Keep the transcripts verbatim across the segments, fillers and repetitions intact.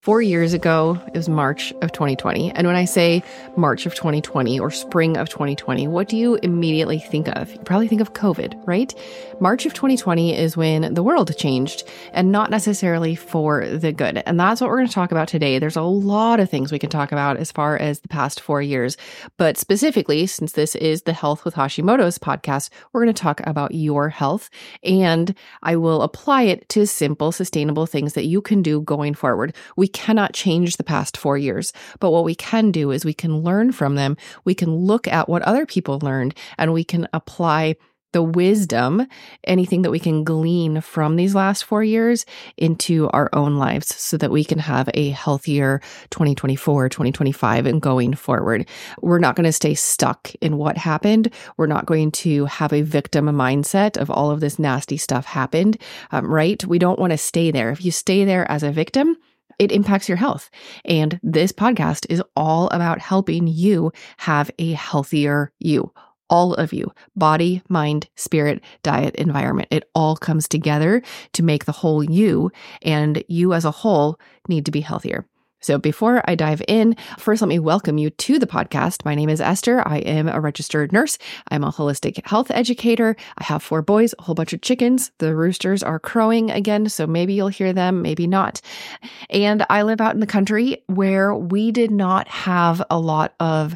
Four years ago, it was March of twenty twenty. And when I say March of twenty twenty or spring of twenty twenty, what do you immediately think of? You probably think of COVID, right? March of twenty twenty is when the world changed, and not necessarily for the good. And that's what we're going to talk about today. There's a lot of things we can talk about as far as the past four years. But specifically, since this is the Health with Hashimoto's podcast, we're going to talk about your health. And I will apply it to simple, sustainable things that you can do going forward. We cannot change the past four years, but what we can do is we can learn from them. We can look at what other people learned, and we can apply the wisdom, anything that we can glean from these last four years into our own lives so that we can have a healthier twenty twenty-four, twenty twenty-five and going forward. We're not going to stay stuck in what happened. We're not going to have a victim mindset of all of this nasty stuff happened, um, right? We don't want to stay there. If you stay there as a victim, it impacts your health. And this podcast is all about helping you have a healthier you. All of you, body, mind, spirit, diet, environment. It all comes together to make the whole you, and you as a whole need to be healthier. So before I dive in, first let me welcome you to the podcast. My name is Esther. I am a registered nurse. I'm a holistic health educator. I have four boys, a whole bunch of chickens. The roosters are crowing again, so maybe you'll hear them, maybe not. And I live out in the country where we did not have a lot of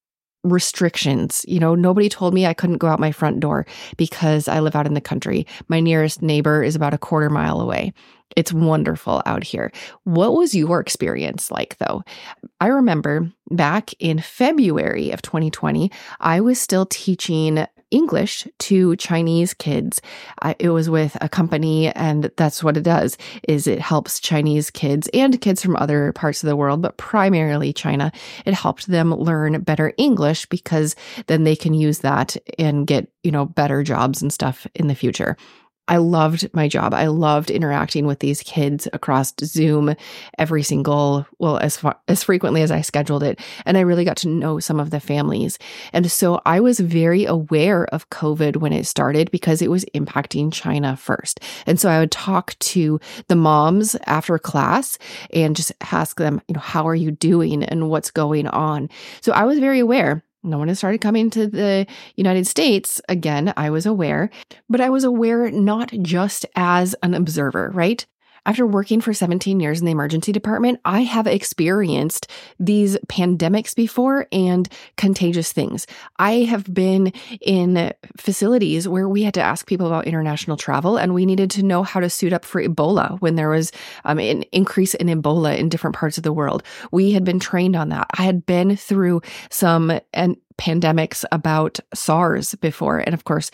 restrictions. You know, nobody told me I couldn't go out my front door because I live out in the country. My nearest neighbor is about a quarter mile away. It's wonderful out here. What was your experience like, though? I remember back in February of twenty twenty, I was still teaching English to Chinese kids. I, it was with a company, and that's what it does, is it helps Chinese kids and kids from other parts of the world, but primarily China. It helped them learn better English because then they can use that and get, you know, better jobs and stuff in the future. I loved my job. I loved interacting with these kids across Zoom every single, well, as far, as frequently as I scheduled it. And I really got to know some of the families. And so I was very aware of COVID when it started because it was impacting China first. And so I would talk to the moms after class and just ask them, you know, how are you doing and what's going on? So I was very aware. No one has started coming to the United States. Again, I was aware, but I was aware not just as an observer, right? After working for seventeen years in the emergency department, I have experienced these pandemics before and contagious things. I have been in facilities where we had to ask people about international travel, and we needed to know how to suit up for Ebola when there was um, an increase in Ebola in different parts of the world. We had been trained on that. I had been through some and pandemics about SARS before, and of course,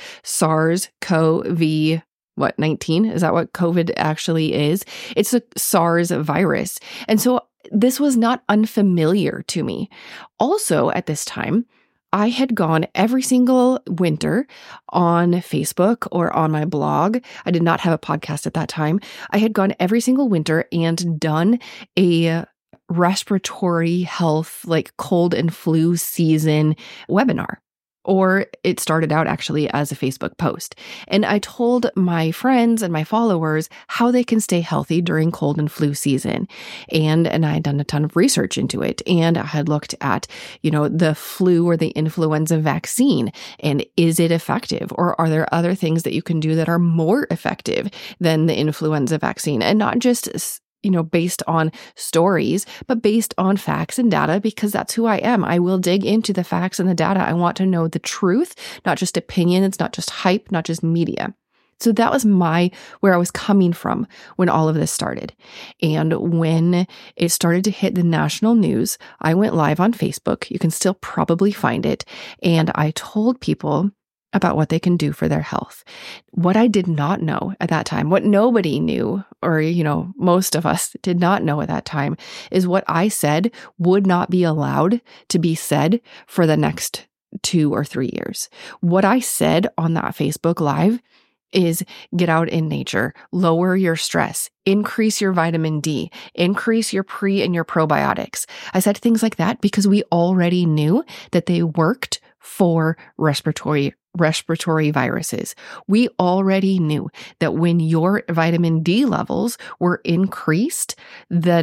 SARS-CoV what, nineteen? Is that what COVID actually is? It's a SARS virus. And so this was not unfamiliar to me. Also, at this time, I had gone every single winter on Facebook or on my blog. I did not have a podcast at that time. I had gone every single winter and done a respiratory health, like cold and flu season webinar. Or it started out actually as a Facebook post. And I told my friends and my followers how they can stay healthy during cold and flu season. And, and I had done a ton of research into it. And I had looked at, you know, the flu or the influenza vaccine. And is it effective? Or are there other things that you can do that are more effective than the influenza vaccine? And not just you know, based on stories, but based on facts and data, because that's who I am. I will dig into the facts and the data. I want to know the truth, not just opinion. It's not just hype, not just media. So that was my, where I was coming from when all of this started. And when it started to hit the national news, I went live on Facebook. You can still probably find it. And I told people about what they can do for their health. What I did not know at that time, what nobody knew, or, you know, most of us did not know at that time, is what I said would not be allowed to be said for the next two or three years. What I said on that Facebook Live is get out in nature, lower your stress, increase your vitamin D, increase your pre and your probiotics. I said things like that because we already knew that they worked for respiratory respiratory viruses. We already knew that when your vitamin D levels were increased, then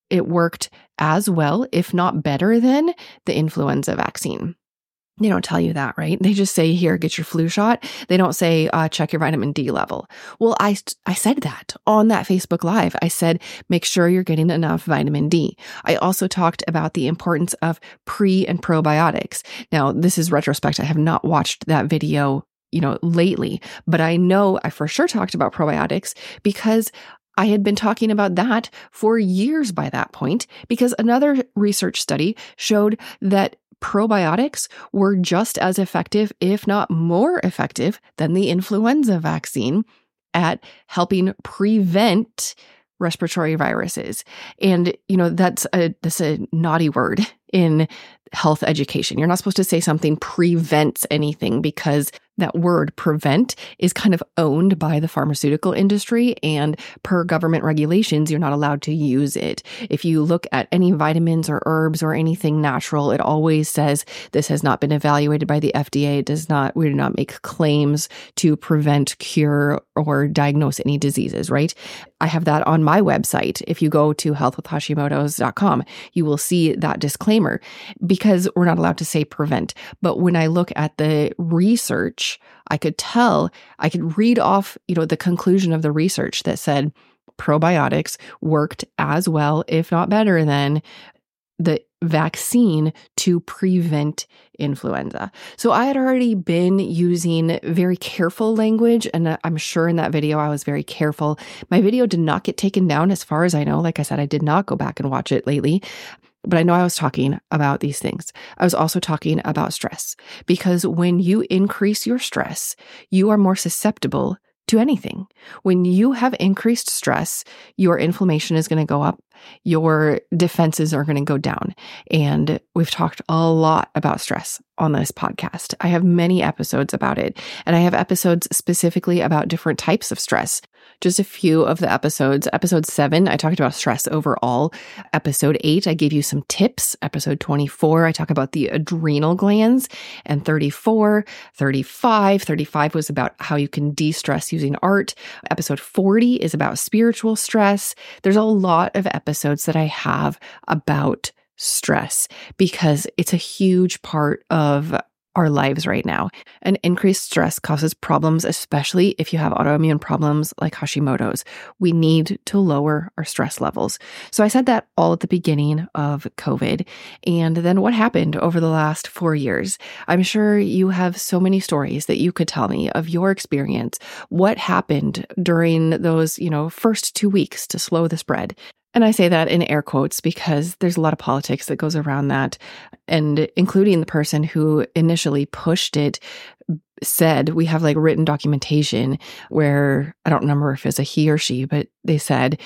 it worked as well, if not better than the influenza vaccine. They don't tell you that, right? They just say, here, get your flu shot. They don't say, uh, check your vitamin D level. Well, I, I said that on that Facebook Live. I said, make sure you're getting enough vitamin D. I also talked about the importance of pre and probiotics. Now, this is retrospect. I have not watched that video, you know, lately, but I know I for sure talked about probiotics because I had been talking about that for years by that point, because another research study showed that probiotics were just as effective, if not more effective, than the influenza vaccine at helping prevent respiratory viruses. And, you know, that's a, that's a naughty word in health education. You're not supposed to say something prevents anything, because that word prevent is kind of owned by the pharmaceutical industry, and per government regulations, you're not allowed to use it. If you look at any vitamins or herbs or anything natural, it always says this has not been evaluated by the F D A. It does not, we do not make claims to prevent, cure, or diagnose any diseases, right? I have that on my website. If you go to health with hashimoto's dot com, you will see that disclaimer, because we're not allowed to say prevent. But when I look at the research, I could tell, I could read off, you know, the conclusion of the research that said probiotics worked as well, if not better than the vaccine to prevent influenza. So I had already been using very careful language, and I'm sure in that video I was very careful. My video did not get taken down as far as I know. Like I said, I did not go back and watch it lately. But I know I was talking about these things. I was also talking about stress, because when you increase your stress, you are more susceptible to anything. When you have increased stress, your inflammation is going to go up, your defenses are going to go down. And we've talked a lot about stress on this podcast. I have many episodes about it, and I have episodes specifically about different types of stress. Just a few of the episodes. Episode seven, I talked about stress overall. Episode eight, I gave you some tips. Episode twenty-four, I talk about the adrenal glands. And thirty-four, thirty-five, thirty-five was about how you can de-stress using art. Episode forty is about spiritual stress. There's a lot of episodes that I have about stress, because it's a huge part of our lives right now. And increased stress causes problems, especially if you have autoimmune problems like Hashimoto's. We need to lower our stress levels. So I said that all at the beginning of COVID. And then what happened over the last four years? I'm sure you have so many stories that you could tell me of your experience. What happened during those, you know, first two weeks to slow the spread? And I say that in air quotes because there's a lot of politics that goes around that. And including the person who initially pushed it said, we have like written documentation where, I don't remember if it's a he or she, but they said,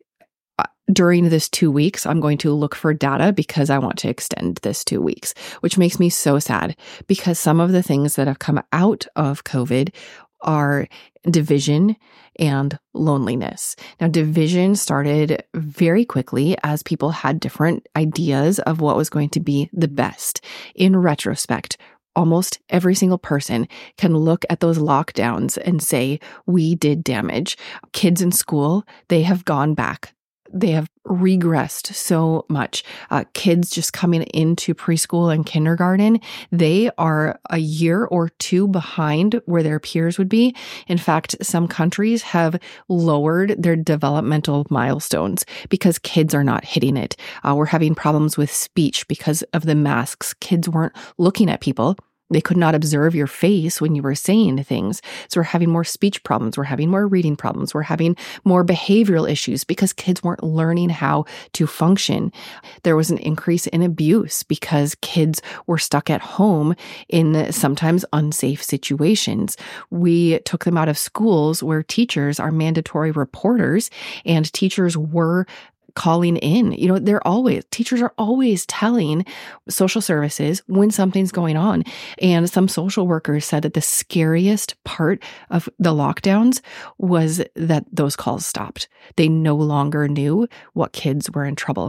during this two weeks, I'm going to look for data because I want to extend this two weeks, which makes me so sad, because some of the things that have come out of COVID are division and loneliness. Now, division started very quickly as people had different ideas of what was going to be the best. In retrospect, almost every single person can look at those lockdowns and say, we did damage. Kids in school, they have gone back. They have regressed so much. Uh, kids just coming into preschool and kindergarten, they are a year or two behind where their peers would be. In fact, some countries have lowered their developmental milestones because kids are not hitting it. Uh, we're having problems with speech because of the masks. Kids weren't looking at people. They could not observe your face when you were saying things. So we're having more speech problems. We're having more reading problems. We're having more behavioral issues because kids weren't learning how to function. There was an increase in abuse because kids were stuck at home in sometimes unsafe situations. We took them out of schools where teachers are mandatory reporters, and teachers were calling in. You know, they're always, teachers are always telling social services when something's going on. And some social workers said that the scariest part of the lockdowns was that those calls stopped. They no longer knew what kids were in trouble.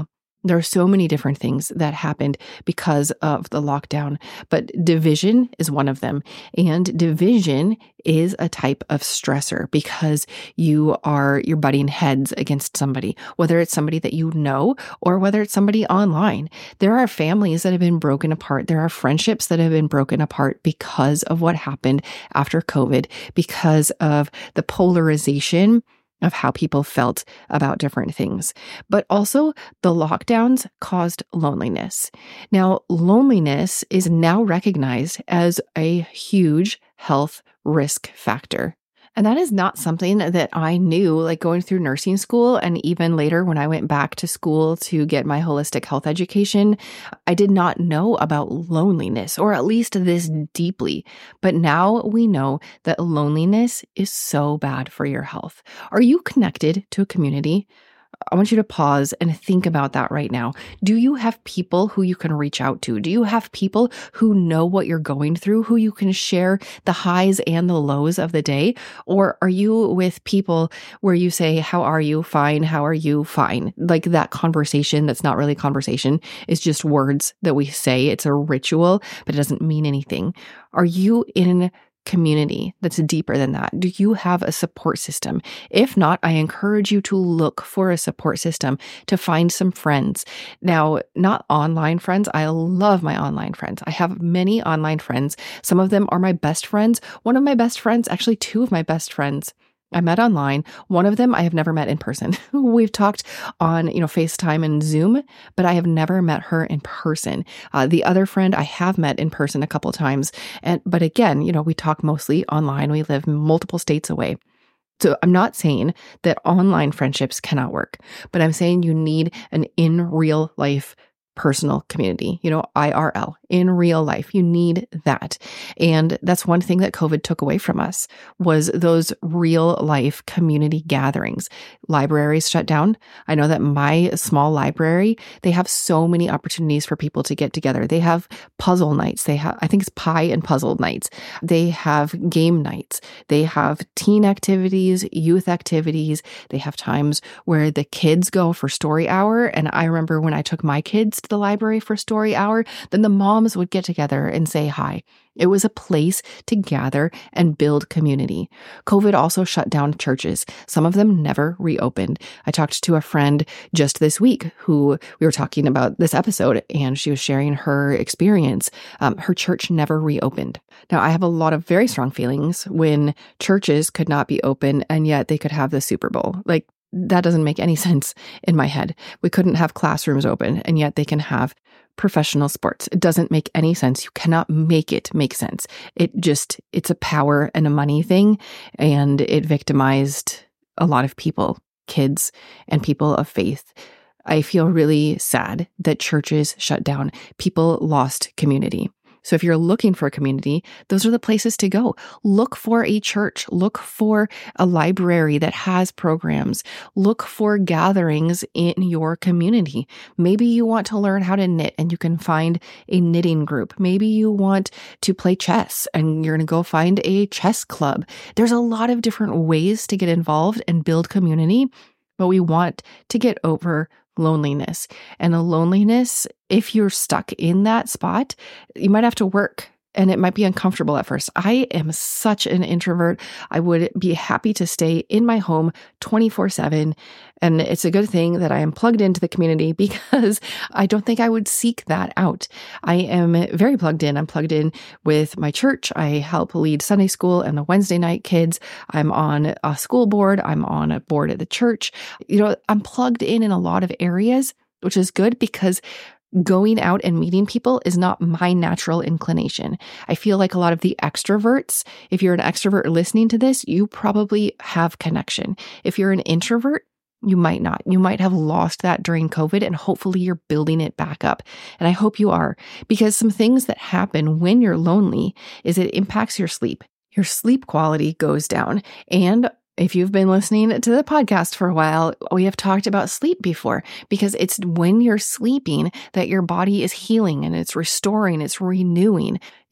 There are so many different things that happened because of the lockdown, but division is one of them. And division is a type of stressor because you are, you're butting heads against somebody, whether it's somebody that you know or whether it's somebody online. There are families that have been broken apart. There are friendships that have been broken apart because of what happened after COVID, because of the polarization of how people felt about different things. But also the lockdowns caused loneliness. Now, loneliness is now recognized as a huge health risk factor. And that is not something that I knew, like going through nursing school. And even later, when I went back to school to get my holistic health education, I did not know about loneliness, or at least this deeply. But now we know that loneliness is so bad for your health. Are you connected to a community? I want you to pause and think about that right now. Do you have people who you can reach out to? Do you have people who know what you're going through, who you can share the highs and the lows of the day? Or are you with people where you say, how are you? Fine. How are you? Fine. Like that conversation that's not really conversation. It's just words that we say. It's a ritual, but it doesn't mean anything. Are you in community that's deeper than that? Do you have a support system? If not, I encourage you to look for a support system, to find some friends. Now, not online friends. I love my online friends. I have many online friends. Some of them are my best friends. One of my best friends, actually two of my best friends, I met online. One of them I have never met in person. We've talked on, you know, FaceTime and Zoom, but I have never met her in person. Uh, the other friend I have met in person a couple times. And, but again, you know, we talk mostly online. We live multiple states away. So I'm not saying that online friendships cannot work, but I'm saying you need an in real life personal community, you know, I R L, in real life. You need that. And that's one thing that COVID took away from us, was those real life community gatherings. Libraries shut down. I know that my small library, they have so many opportunities for people to get together. They have puzzle nights. They have, I think it's pie and puzzle nights. They have game nights. They have teen activities, youth activities. They have times where the kids go for story hour. And I remember when I took my kids to the library for story hour, then the moms would get together and say hi. It was a place to gather and build community. COVID also shut down churches. Some of them never reopened. I talked to a friend just this week who we were talking about this episode, and she was sharing her experience. Um, her church never reopened. Now, I have a lot of very strong feelings when churches could not be open and yet they could have the Super Bowl. Like, that doesn't make any sense in my head. We couldn't have classrooms open, and yet they can have professional sports. It doesn't make any sense. You cannot make it make sense. It just, it's a power and a money thing, and it victimized a lot of people, kids and people of faith. I feel really sad that churches shut down. People lost community. So if you're looking for a community, those are the places to go. Look for a church. Look for a library that has programs. Look for gatherings in your community. Maybe you want to learn how to knit and you can find a knitting group. Maybe you want to play chess and you're going to go find a chess club. There's a lot of different ways to get involved and build community, but we want to get over loneliness. And a loneliness, if you're stuck in that spot, you might have to work, and it might be uncomfortable at first. I am such an introvert. I would be happy to stay in my home twenty-four seven. And it's a good thing that I am plugged into the community, because I don't think I would seek that out. I am very plugged in. I'm plugged in with my church. I help lead Sunday school and the Wednesday night kids. I'm on a school board. I'm on a board at the church. You know, I'm plugged in in a lot of areas, which is good because going out and meeting people is not my natural inclination. I feel like a lot of the extroverts, if you're an extrovert listening to this, you probably have connection. If you're an introvert, you might not. You might have lost that during COVID, and hopefully you're building it back up. And I hope you are, because some things that happen when you're lonely is it impacts your sleep. Your sleep quality goes down. And if you've been listening to the podcast for a while, we have talked about sleep before, because it's when you're sleeping that your body is healing and it's restoring, it's renewing.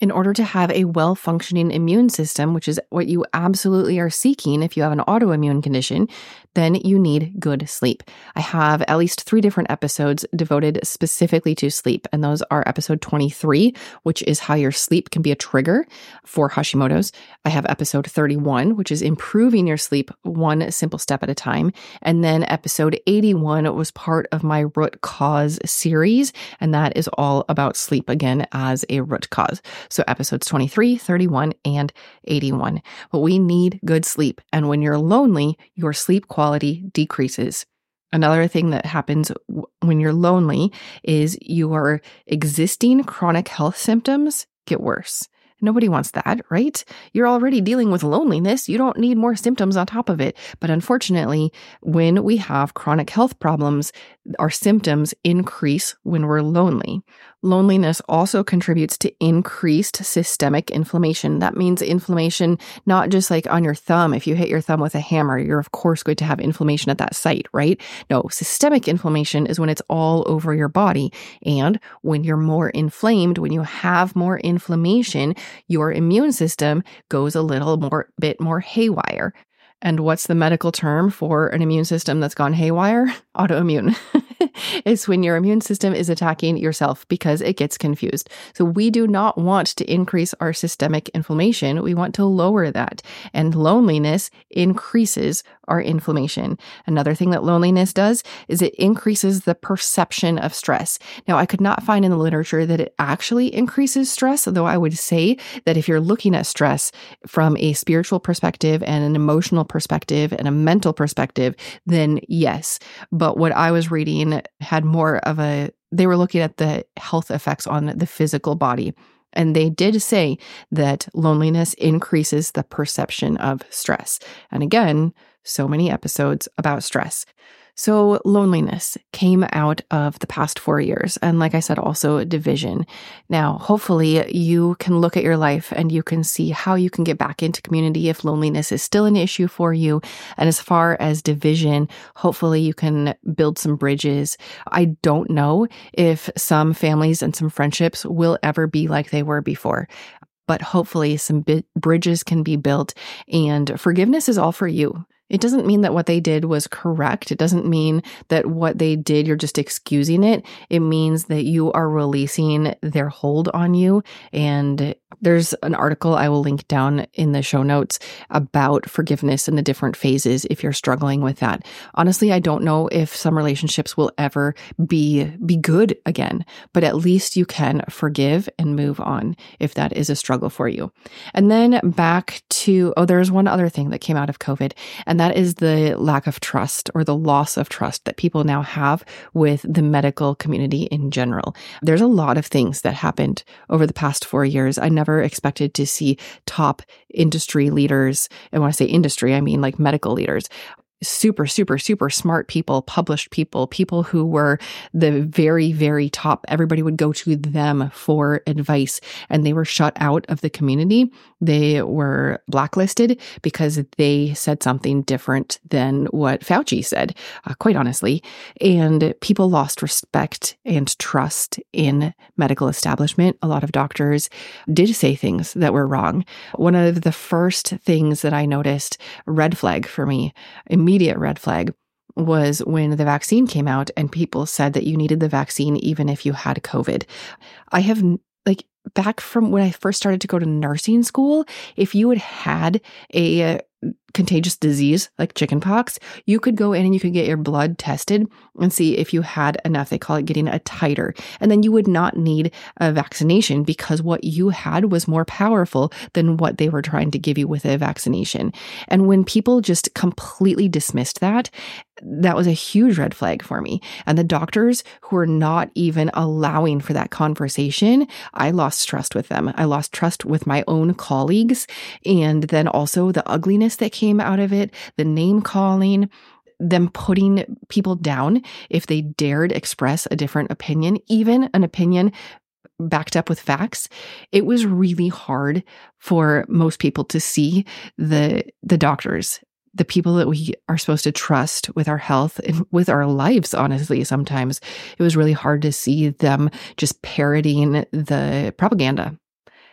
In order to have a well-functioning immune system, which is what you absolutely are seeking if you have an autoimmune condition, then you need good sleep. I have at least three different episodes devoted specifically to sleep, and those are episode twenty-three, which is how your sleep can be a trigger for Hashimoto's. I have episode thirty-one, which is improving your sleep one simple step at a time. And then episode eighty-one was part of my root cause series, and that is all about sleep again as a root cause. So episodes twenty-three, thirty-one, and eighty-one. But we need good sleep. And when you're lonely, your sleep quality decreases. Another thing that happens w- when you're lonely is your existing chronic health symptoms get worse. Nobody wants that, right? You're already dealing with loneliness. You don't need more symptoms on top of it. But unfortunately, when we have chronic health problems, our symptoms increase when we're lonely. Loneliness also contributes to increased systemic inflammation. That means inflammation, not just like on your thumb. If you hit your thumb with a hammer, you're of course going to have inflammation at that site, right? No, systemic inflammation is when it's all over your body. And when you're more inflamed, when you have more inflammation, your immune system goes a little more bit more haywire. And what's the medical term for an immune system that's gone haywire? Autoimmune. It's when your immune system is attacking yourself because it gets confused. So we do not want to increase our systemic inflammation. We want to lower that. And loneliness increases our inflammation. Another thing that loneliness does is it increases the perception of stress. Now, I could not find in the literature that it actually increases stress, though I would say that if you're looking at stress from a spiritual perspective and an emotional perspective and a mental perspective, then yes. But what I was reading had more of a, they were looking at the health effects on the physical body. And they did say that loneliness increases the perception of stress. And again, so many episodes about stress. So loneliness came out of the past four years. And like I said, also division. Now, hopefully you can look at your life and you can see how you can get back into community if loneliness is still an issue for you. And as far as division, hopefully you can build some bridges. I don't know if some families and some friendships will ever be like they were before. But hopefully some bi- bridges can be built, and forgiveness is all for you. It doesn't mean that what they did was correct. It doesn't mean that what they did, you're just excusing it. It means that you are releasing their hold on you. And there's an article I will link down in the show notes about forgiveness and the different phases if you're struggling with that. Honestly, I don't know if some relationships will ever be, be good again, but at least you can forgive and move on if that is a struggle for you. And then back to, oh, there's one other thing that came out of COVID, and that is the lack of trust or the loss of trust that people now have with the medical community in general. There's a lot of things that happened over the past four years. I never expected to see top industry leaders, and when I say industry, I mean like medical leaders, super, super, super smart people, published people, people who were the very, very top. Everybody would go to them for advice, and they were shut out of the community. They were blacklisted because they said something different than what Fauci said, uh, quite honestly. And people lost respect and trust in medical establishment. A lot of doctors did say things that were wrong. One of the first things that I noticed, red flag for me, immediate red flag, was when the vaccine came out and people said that you needed the vaccine even if you had COVID. I have like back from when I first started to go to nursing school, if you had had a contagious disease like chickenpox, you could go in and you could get your blood tested and see if you had enough. They call it getting a titer. And then you would not need a vaccination because what you had was more powerful than what they were trying to give you with a vaccination. And when people just completely dismissed that, that was a huge red flag for me. And the doctors who were not even allowing for that conversation, I lost trust with them. I lost trust with my own colleagues. And then also the ugliness that came out of it, the name calling, them putting people down if they dared express a different opinion, even an opinion backed up with facts. It was really hard for most people to see the the doctors, the people that we are supposed to trust with our health and with our lives, honestly. Sometimes it was really hard to see them just parroting the propaganda.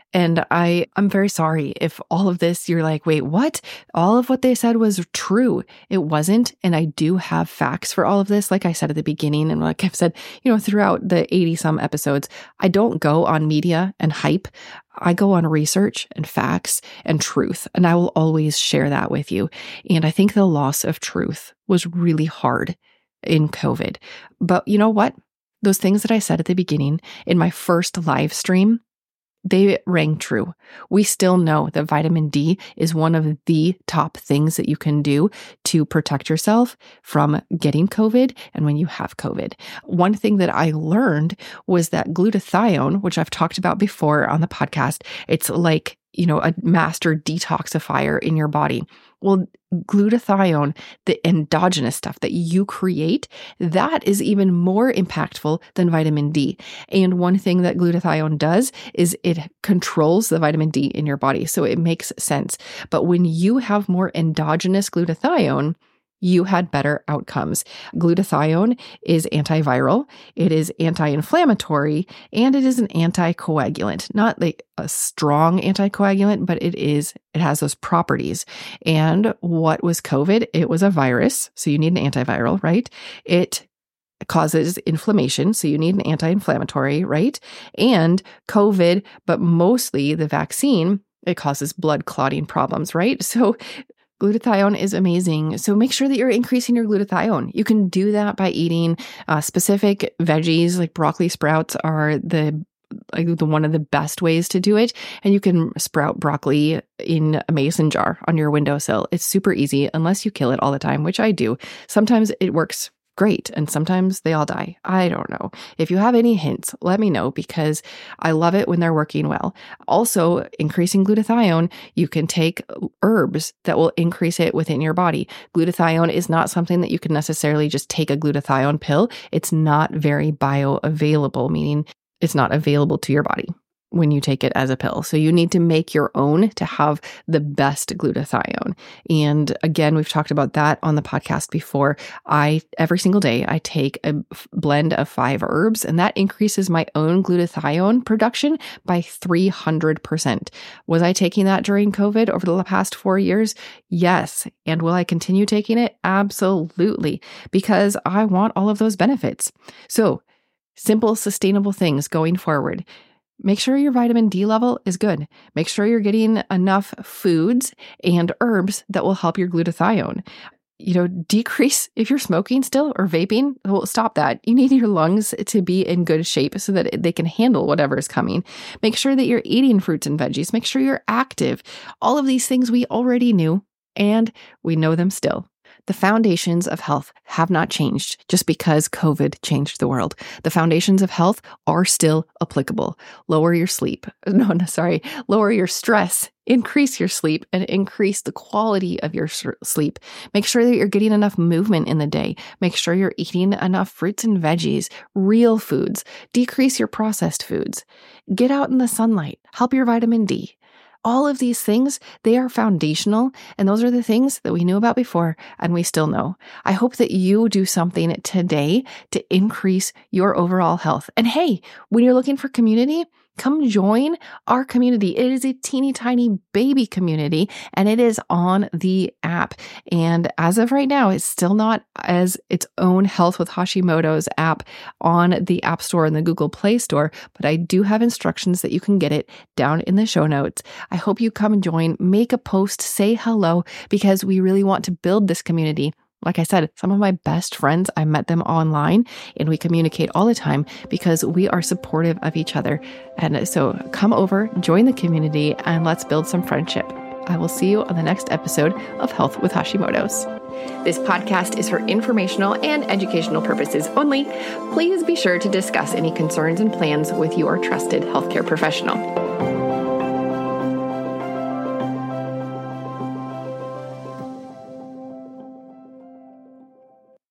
And I, I'm very sorry if all of this, you're like, wait, what? All of what they said was true. It wasn't. And I do have facts for all of this. Like I said at the beginning, and like I've said, you know, throughout the eighty some episodes, I don't go on media and hype. I go on research and facts and truth, and I will always share that with you. And I think the loss of truth was really hard in COVID. But you know what? Those things that I said at the beginning in my first live stream, they rang true. We still know that vitamin D is one of the top things that you can do to protect yourself from getting COVID and when you have COVID. One thing that I learned was that glutathione, which I've talked about before on the podcast, it's like, you know, a master detoxifier in your body. Well, glutathione, the endogenous stuff that you create, that is even more impactful than vitamin D. And one thing that glutathione does is it controls the vitamin D in your body. So it makes sense. But when you have more endogenous glutathione, you had better outcomes. Glutathione is antiviral, it is anti-inflammatory, and it is an anticoagulant. Not like a strong anticoagulant, but it is, it has those properties. And what was COVID? It was a virus, so you need an antiviral, right? It causes inflammation, so you need an anti-inflammatory, right? And COVID, but mostly the vaccine, it causes blood clotting problems, right? So glutathione is amazing. So make sure that you're increasing your glutathione. You can do that by eating uh, specific veggies, like broccoli sprouts are the like the one of the best ways to do it. And you can sprout broccoli in a mason jar on your windowsill. It's super easy unless you kill it all the time, which I do. Sometimes it works great, and sometimes they all die. I don't know. If you have any hints, let me know, because I love it when they're working well. Also, increasing glutathione, you can take herbs that will increase it within your body. Glutathione is not something that you can necessarily just take a glutathione pill. It's not very bioavailable, meaning it's not available to your body when you take it as a pill. So you need to make your own to have the best glutathione. And again, we've talked about that on the podcast before. I, every single day, I take a blend of five herbs, and that increases my own glutathione production by three hundred percent. Was I taking that during COVID over the past four years? Yes. And will I continue taking it? Absolutely. Because I want all of those benefits. So simple, sustainable things going forward. Make sure your vitamin D level is good. Make sure you're getting enough foods and herbs that will help your glutathione. You know, decrease if you're smoking still or vaping. Well, stop that. You need your lungs to be in good shape so that they can handle whatever is coming. Make sure that you're eating fruits and veggies. Make sure you're active. All of these things we already knew, and we know them still. The foundations of health have not changed just because COVID changed the world. The foundations of health are still applicable. Lower your sleep. No, no, sorry. Lower your stress. Increase your sleep and increase the quality of your sleep. Make sure that you're getting enough movement in the day. Make sure you're eating enough fruits and veggies, real foods. Decrease your processed foods. Get out in the sunlight. Help your vitamin D. All of these things, they are foundational, and those are the things that we knew about before and we still know. I hope that you do something today to increase your overall health. And hey, when you're looking for community, come join our community. It is a teeny tiny baby community, and it is on the app. And as of right now, it's still not as its own Health with Hashimoto's app on the App Store and the Google Play Store, but I do have instructions that you can get it down in the show notes. I hope you come and join, make a post, say hello, because we really want to build this community. Like I said, some of my best friends, I met them online, and we communicate all the time because we are supportive of each other. And so come over, join the community, and let's build some friendship. I will see you on the next episode of Health with Hashimoto's. This podcast is for informational and educational purposes only. Please be sure to discuss any concerns and plans with your trusted healthcare professional.